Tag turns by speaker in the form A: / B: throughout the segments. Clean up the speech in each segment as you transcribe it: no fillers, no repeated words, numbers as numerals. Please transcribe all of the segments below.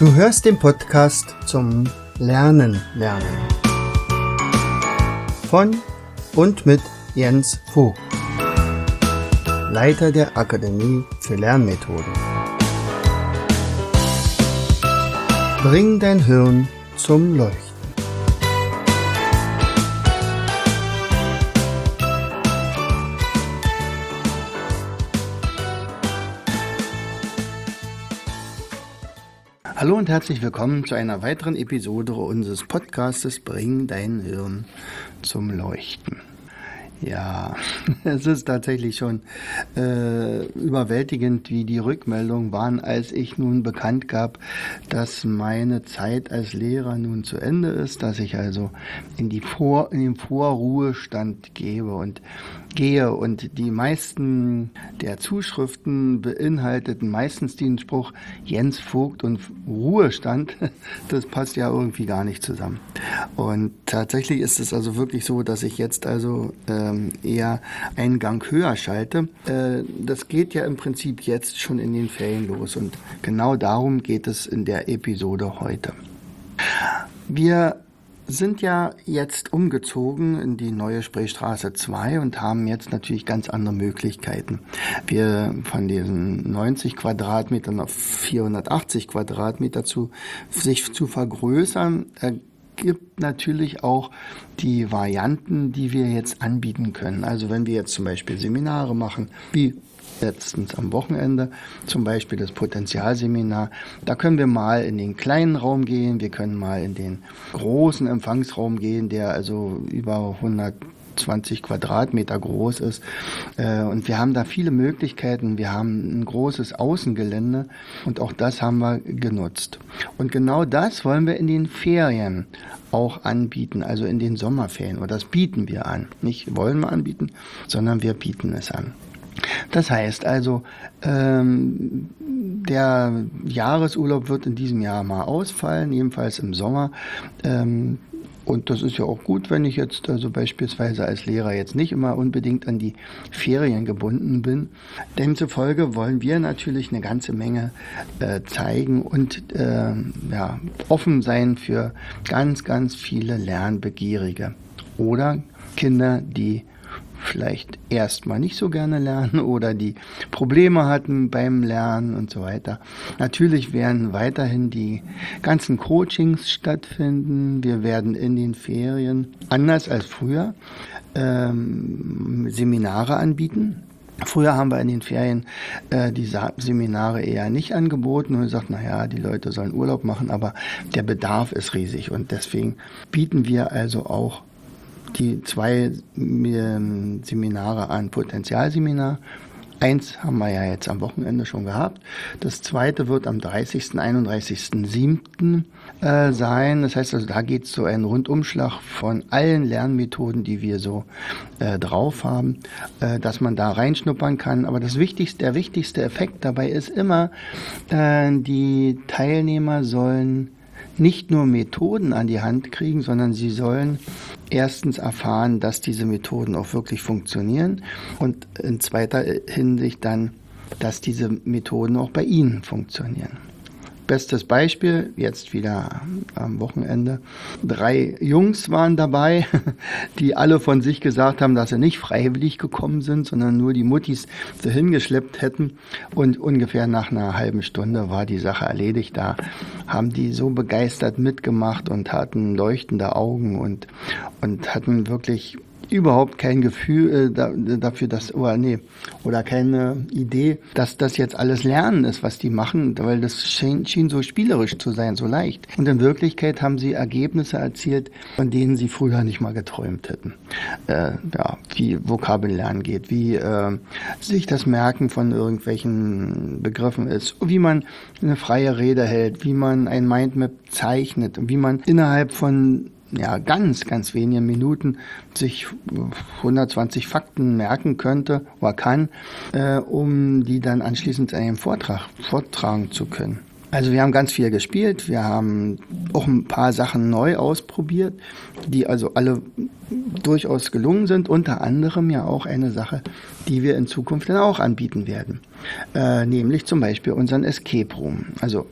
A: Du hörst den Podcast zum Lernen. Von und mit Jens Vogt, Leiter der Akademie für Lernmethoden. Bring dein Hirn zum Leuchten. Hallo und herzlich willkommen zu einer weiteren Episode unseres Podcastes Bring dein Hirn zum Leuchten. Ja, es ist tatsächlich schon überwältigend, wie die Rückmeldungen waren, als ich nun bekannt gab, dass meine Zeit als Lehrer nun zu Ende ist, dass ich also in den Vorruhestand gehe und die meisten der Zuschriften beinhalteten meistens den Spruch Jens Vogt und Ruhestand. Das passt ja irgendwie gar nicht zusammen. Und tatsächlich ist es also wirklich so, dass ich jetzt also eher einen Gang höher schalte. Das geht ja im Prinzip jetzt schon in den Ferien los und genau darum geht es in der Episode heute. Wir sind ja jetzt umgezogen in die neue Spreestraße 2 und haben jetzt natürlich ganz andere Möglichkeiten. Wir von diesen 90 Quadratmetern auf 480 Quadratmeter sich zu vergrößern, gibt natürlich auch die Varianten, die wir jetzt anbieten können. Also wenn wir jetzt zum Beispiel Seminare machen, wie letztens am Wochenende, zum Beispiel das Potenzialseminar, da können wir mal in den kleinen Raum gehen, wir können mal in den großen Empfangsraum gehen, der also über 120 Quadratmeter groß ist. Und wir haben da viele Möglichkeiten. Wir haben ein großes Außengelände und auch das haben wir genutzt. Und genau das wollen wir in den Ferien auch anbieten, also in den Sommerferien. Und das bieten wir an. Nicht wollen wir anbieten, sondern wir bieten es an. Das heißt also, der Jahresurlaub wird in diesem Jahr mal ausfallen, jedenfalls im Sommer. Und das ist ja auch gut, wenn ich jetzt also beispielsweise als Lehrer jetzt nicht immer unbedingt an die Ferien gebunden bin. Demzufolge wollen wir natürlich eine ganze Menge zeigen und offen sein für ganz, ganz viele Lernbegierige oder Kinder, die vielleicht erstmal nicht so gerne lernen oder die Probleme hatten beim Lernen und so weiter. Natürlich werden weiterhin die ganzen Coachings stattfinden. Wir werden in den Ferien, anders als früher, Seminare anbieten. Früher haben wir in den Ferien die Seminare eher nicht angeboten und gesagt, die Leute sollen Urlaub machen, aber der Bedarf ist riesig und deswegen bieten wir also auch die 2 Seminare an, Potenzialseminar. 1 haben wir ja jetzt am Wochenende schon gehabt. Das 2. wird am 30., 31.07. Sein. Das heißt also, da geht es so einen Rundumschlag von allen Lernmethoden, die wir so drauf haben, dass man da reinschnuppern kann. Aber der wichtigste Effekt dabei ist immer, die Teilnehmer sollen nicht nur Methoden an die Hand kriegen, sondern sie sollen erstens erfahren, dass diese Methoden auch wirklich funktionieren und in zweiter Hinsicht dann, dass diese Methoden auch bei ihnen funktionieren. Bestes Beispiel, jetzt wieder am Wochenende. 3 Jungs waren dabei, die alle von sich gesagt haben, dass sie nicht freiwillig gekommen sind, sondern nur die Muttis sie hingeschleppt hätten. Und ungefähr nach einer halben Stunde war die Sache erledigt. Da haben die so begeistert mitgemacht und hatten leuchtende Augen und hatten wirklich überhaupt kein Gefühl dafür, oder keine Idee, dass das jetzt alles Lernen ist, was die machen, weil das schien so spielerisch zu sein, so leicht. Und in Wirklichkeit haben sie Ergebnisse erzielt, von denen sie früher nicht mal geträumt hätten. Wie Vokabellernen geht, wie sich das Merken von irgendwelchen Begriffen ist, wie man eine freie Rede hält, wie man ein Mindmap zeichnet, wie man innerhalb von ganz, ganz wenigen Minuten sich 120 Fakten merken könnte oder kann, um die dann anschließend in einem Vortrag vortragen zu können. Also wir haben ganz viel gespielt, wir haben auch ein paar Sachen neu ausprobiert, die also alle durchaus gelungen sind, unter anderem ja auch eine Sache, die wir in Zukunft dann auch anbieten werden, nämlich zum Beispiel unseren Escape Room. Also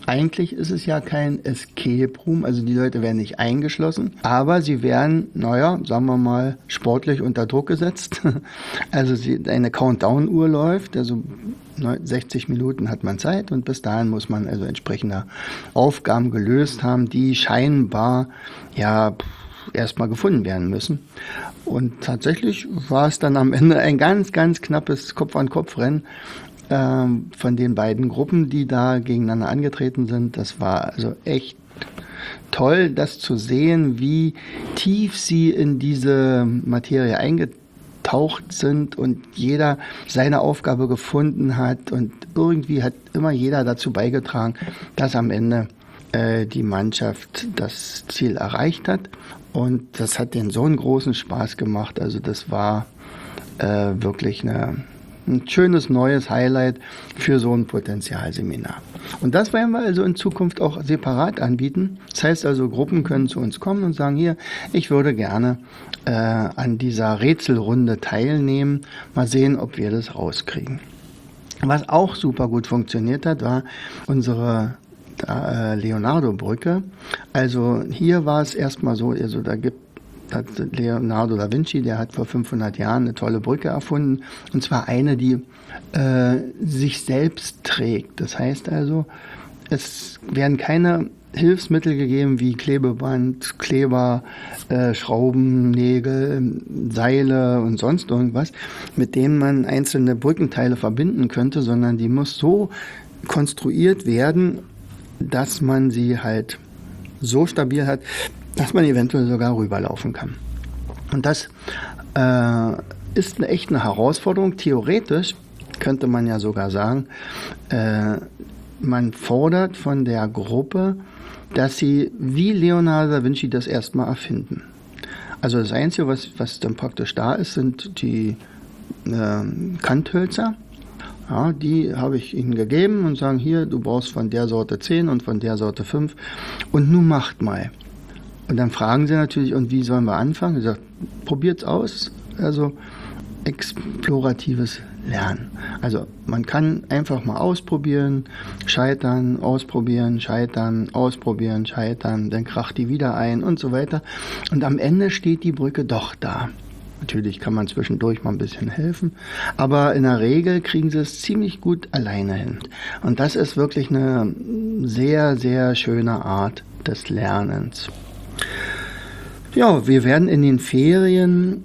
A: Eigentlich ist es ja kein Escape Room, also die Leute werden nicht eingeschlossen, aber sie werden, sagen wir mal, sportlich unter Druck gesetzt. Also eine Countdown-Uhr läuft, also 60 Minuten hat man Zeit und bis dahin muss man also entsprechende Aufgaben gelöst haben, die scheinbar erstmal gefunden werden müssen. Und tatsächlich war es dann am Ende ein ganz, ganz knappes Kopf-an-Kopf-Rennen von den beiden Gruppen, die da gegeneinander angetreten sind. Das war also echt toll, das zu sehen, wie tief sie in diese Materie eingetaucht sind und jeder seine Aufgabe gefunden hat und irgendwie hat immer jeder dazu beigetragen, dass am Ende die Mannschaft das Ziel erreicht hat. Und das hat denen so einen großen Spaß gemacht. Also das war wirklich ein schönes neues Highlight für so ein Potenzialseminar. Und das werden wir also in Zukunft auch separat anbieten. Das heißt also, Gruppen können zu uns kommen und sagen, hier, ich würde gerne an dieser Rätselrunde teilnehmen. Mal sehen, ob wir das rauskriegen. Was auch super gut funktioniert hat, war unsere Leonardo-Brücke. Also hier war es erstmal so, also hat Leonardo da Vinci, der hat vor 500 Jahren eine tolle Brücke erfunden, und zwar eine, die sich selbst trägt. Das heißt also, es werden keine Hilfsmittel gegeben wie Klebeband, Kleber, Schrauben, Nägel, Seile und sonst irgendwas, mit denen man einzelne Brückenteile verbinden könnte, sondern die muss so konstruiert werden, dass man sie halt so stabil hat, dass man eventuell sogar rüberlaufen kann. Und das ist echt eine Herausforderung. Theoretisch könnte man ja sogar sagen, man fordert von der Gruppe, dass sie wie Leonardo da Vinci das erstmal erfinden. Also das Einzige, was dann praktisch da ist, sind die Kanthölzer. Ja, die habe ich ihnen gegeben und sagen, hier, du brauchst von der Sorte 10 und von der Sorte 5 und nun macht mal. Und dann fragen sie natürlich, und wie sollen wir anfangen? Ich sage, probiert's aus. Also exploratives Lernen. Also man kann einfach mal ausprobieren, scheitern, ausprobieren, scheitern, ausprobieren, scheitern, dann kracht die wieder ein und so weiter. Und am Ende steht die Brücke doch da. Natürlich kann man zwischendurch mal ein bisschen helfen, aber in der Regel kriegen sie es ziemlich gut alleine hin. Und das ist wirklich eine sehr, sehr schöne Art des Lernens. Ja, wir werden in den Ferien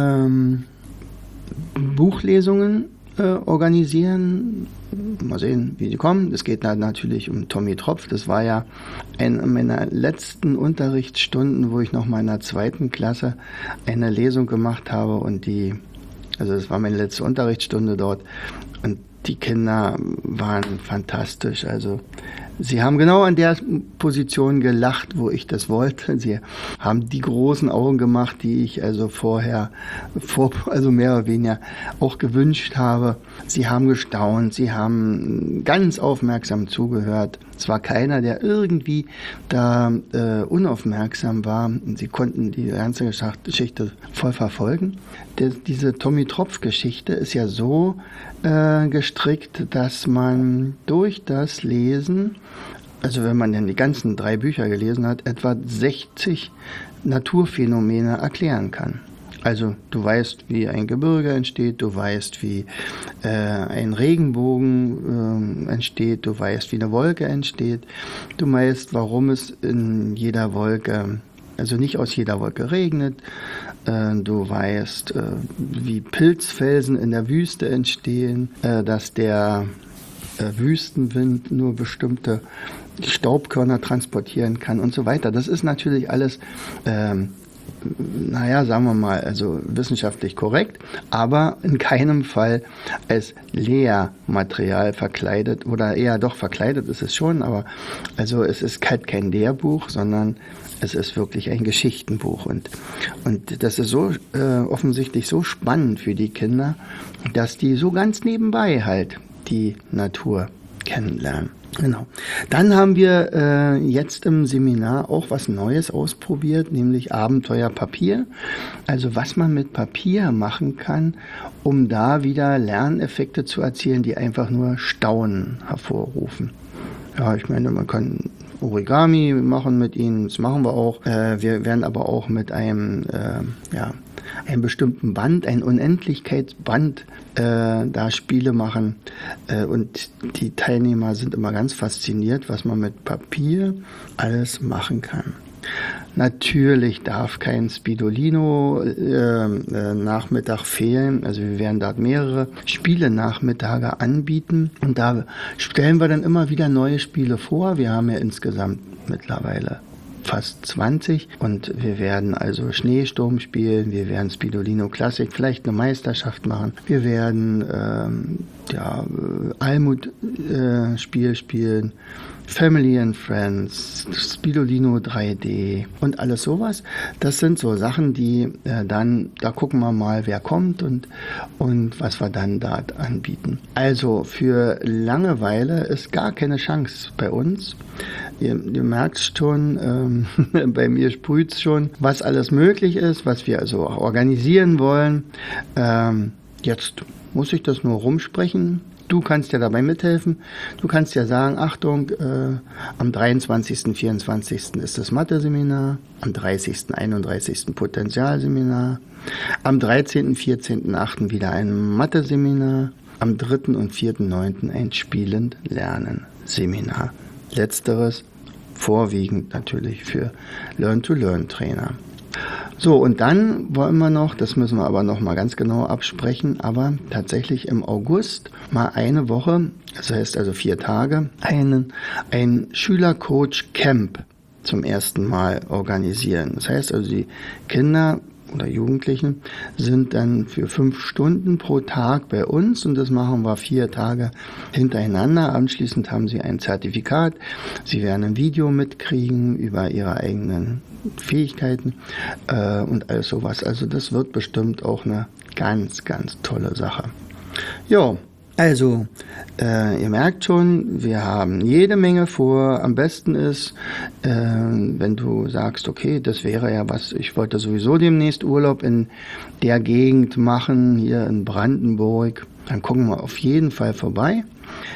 A: Buchlesungen organisieren. Mal sehen, wie sie kommen. Es geht natürlich um Tommy Tropf. Das war ja eine meiner letzten Unterrichtsstunden, wo ich noch mal in der 2. Klasse eine Lesung gemacht habe. Und das war meine letzte Unterrichtsstunde dort. Und die Kinder waren fantastisch. Also sie haben genau an der Position gelacht, wo ich das wollte. Sie haben die großen Augen gemacht, die ich also vorher, also mehr oder weniger auch gewünscht habe. Sie haben gestaunt, sie haben ganz aufmerksam zugehört. Es war keiner, der irgendwie da unaufmerksam war. Sie konnten die ganze Geschichte voll verfolgen. Diese Tommy-Tropf-Geschichte ist ja so gestrickt, dass man durch das Lesen, also wenn man dann die ganzen 3 Bücher gelesen hat, etwa 60 Naturphänomene erklären kann. Also du weißt, wie ein Gebirge entsteht, du weißt, wie ein Regenbogen entsteht, du weißt, wie eine Wolke entsteht, du weißt, warum es in jeder Wolke, also nicht aus jeder Wolke regnet, du weißt, wie Pilzfelsen in der Wüste entstehen, dass der Wüstenwind nur bestimmte Staubkörner transportieren kann und so weiter. Das ist natürlich alles sagen wir mal, also wissenschaftlich korrekt, aber in keinem Fall als Lehrmaterial verkleidet, oder eher doch verkleidet ist es schon, aber also es ist halt kein Lehrbuch, sondern es ist wirklich ein Geschichtenbuch und das ist so offensichtlich so spannend für die Kinder, dass die so ganz nebenbei halt die Natur kennenlernen. Genau. Dann haben wir jetzt im Seminar auch was Neues ausprobiert, nämlich Abenteuerpapier. Also was man mit Papier machen kann, um da wieder Lerneffekte zu erzielen, die einfach nur Staunen hervorrufen. Ja, ich meine, man kann Origami machen mit ihnen, das machen wir auch. Wir werden aber auch mit einem bestimmten Band, ein Unendlichkeitsband, da Spiele machen. Und die Teilnehmer sind immer ganz fasziniert, was man mit Papier alles machen kann. Natürlich darf kein Spidolino-Nachmittag fehlen. Also wir werden dort mehrere Spiele-Nachmittage anbieten. Und da stellen wir dann immer wieder neue Spiele vor. Wir haben ja insgesamt mittlerweile fast 20 und wir werden also Schneesturm spielen, wir werden Spidolino Classic, vielleicht eine Meisterschaft machen, wir werden Almut-Spiel spielen, Family and Friends, Spidolino 3D und alles sowas. Das sind so Sachen, die da gucken wir mal, wer kommt und was wir dann dort anbieten. Also für Langeweile ist gar keine Chance bei uns. Ihr merkt schon, bei mir sprüht es schon, was alles möglich ist, was wir also auch organisieren wollen. Jetzt muss ich das nur rumsprechen. Du kannst ja dabei mithelfen. Du kannst ja sagen, Achtung, am 23., 24. ist das Mathe-Seminar, am 30., 31. Potenzialseminar, am 13., 14., 8. wieder ein Mathe-Seminar, am 3. und 4.9. ein Spielend-Lernen-Seminar. Letzteres vorwiegend natürlich für Learn-to-Learn-Trainer. So, und dann wollen wir noch, das müssen wir aber noch mal ganz genau absprechen, aber tatsächlich im August mal eine Woche, das heißt also 4 Tage, ein Schüler-Coach-Camp zum ersten Mal organisieren. Das heißt also, die Kinder oder Jugendlichen sind dann für 5 Stunden pro Tag bei uns und das machen wir 4 Tage hintereinander. Anschließend haben sie ein Zertifikat. Sie werden ein Video mitkriegen über ihre eigenen Fähigkeiten und alles sowas. Also das wird bestimmt auch eine ganz, ganz tolle Sache. Jo. Also, ihr merkt schon, wir haben jede Menge vor. Am besten ist, wenn du sagst, okay, das wäre ja was, ich wollte sowieso demnächst Urlaub in der Gegend machen, hier in Brandenburg, dann gucken wir auf jeden Fall vorbei.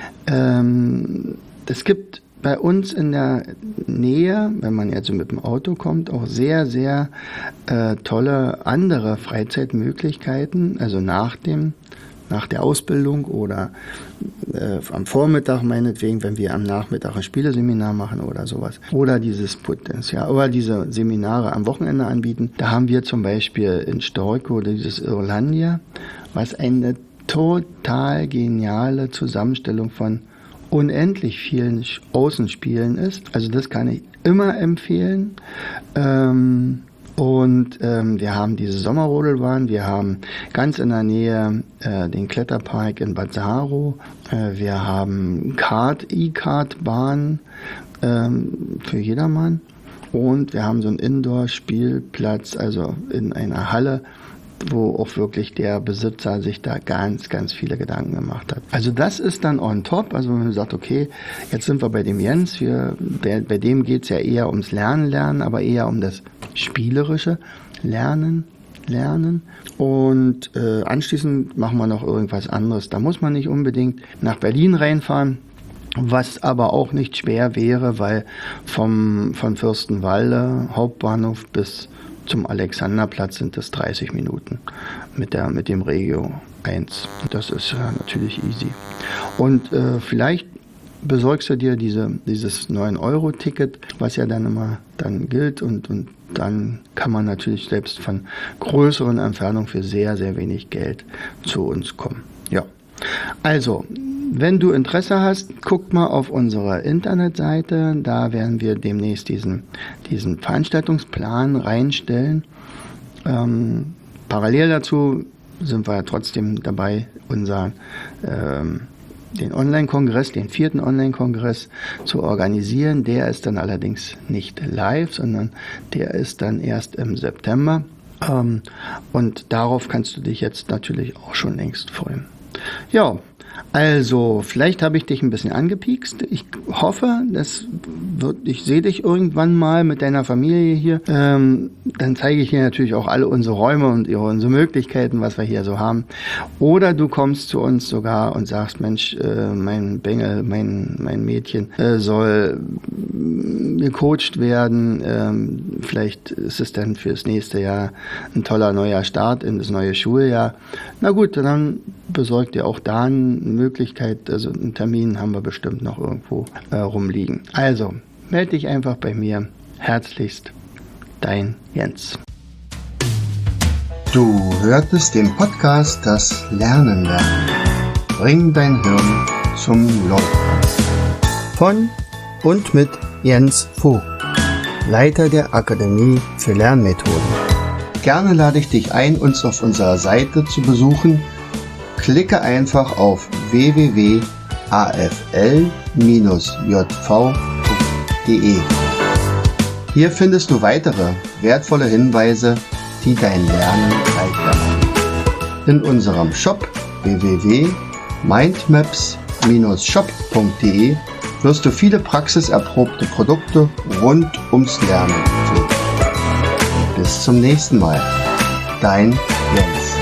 A: Es gibt bei uns in der Nähe, wenn man jetzt mit dem Auto kommt, auch sehr, sehr tolle andere Freizeitmöglichkeiten, also nach der Ausbildung oder am Vormittag meinetwegen, wenn wir am Nachmittag ein Spieleseminar machen oder sowas. Oder dieses Potenzial, oder diese Seminare am Wochenende anbieten. Da haben wir zum Beispiel in Storkow dieses Irlandia, was eine total geniale Zusammenstellung von unendlich vielen Außenspielen ist. Also das kann ich immer empfehlen. Wir haben diese Sommerrodelbahn, wir haben ganz in der Nähe den Kletterpark in Bad Saarow, wir haben E-Kart-Bahn für jedermann und wir haben so einen Indoor-Spielplatz, also in einer Halle, wo auch wirklich der Besitzer sich da ganz, ganz viele Gedanken gemacht hat. Also das ist dann on top, also wenn man sagt, okay, jetzt sind wir bei dem Jens, bei dem geht es ja eher ums Lernen, aber eher um das spielerische Lernen. Und anschließend machen wir noch irgendwas anderes. Da muss man nicht unbedingt nach Berlin reinfahren, was aber auch nicht schwer wäre, weil von Fürstenwalde Hauptbahnhof bis zum Alexanderplatz sind das 30 Minuten mit dem Regio 1. Das ist natürlich easy. Und vielleicht besorgst du dir dieses 9-Euro-Ticket, was ja dann immer gilt und dann kann man natürlich selbst von größeren Entfernungen für sehr, sehr wenig Geld zu uns kommen. Ja, also wenn du Interesse hast, guck mal auf unsere Internetseite. Da werden wir demnächst diesen Veranstaltungsplan reinstellen. Parallel dazu sind wir ja trotzdem dabei, den Online-Kongress, den 4. Online-Kongress zu organisieren. Der ist dann allerdings nicht live, sondern der ist dann erst im September. Und darauf kannst du dich jetzt natürlich auch schon längst freuen. Ja, also vielleicht habe ich dich ein bisschen angepiekst. Ich hoffe, das ich sehe dich irgendwann mal mit deiner Familie hier. Dann zeige ich dir natürlich auch alle unsere Räume und unsere Möglichkeiten, was wir hier so haben. Oder du kommst zu uns sogar und sagst, Mensch, mein Bengel, mein Mädchen soll gecoacht werden. Vielleicht ist es dann fürs nächste Jahr ein toller neuer Start in das neue Schuljahr. Na gut, dann besorgt ihr auch da eine Möglichkeit, also einen Termin haben wir bestimmt noch irgendwo rumliegen. Also, melde dich einfach bei mir. Herzlichst, dein Jens.
B: Du hörtest den Podcast Das Lernen lernen. Bring dein Hirn zum Laufen.
A: Von und mit Jens Vogt, Leiter der Akademie für Lernmethoden.
B: Gerne lade ich dich ein, uns auf unserer Seite zu besuchen. Klicke einfach auf www.afl-jv.de. Hier findest du weitere wertvolle Hinweise, die dein Lernen leichter machen. In unserem Shop www.mindmaps-shop.de wirst du viele praxiserprobte Produkte rund ums Lernen finden. Bis zum nächsten Mal. Dein Jens.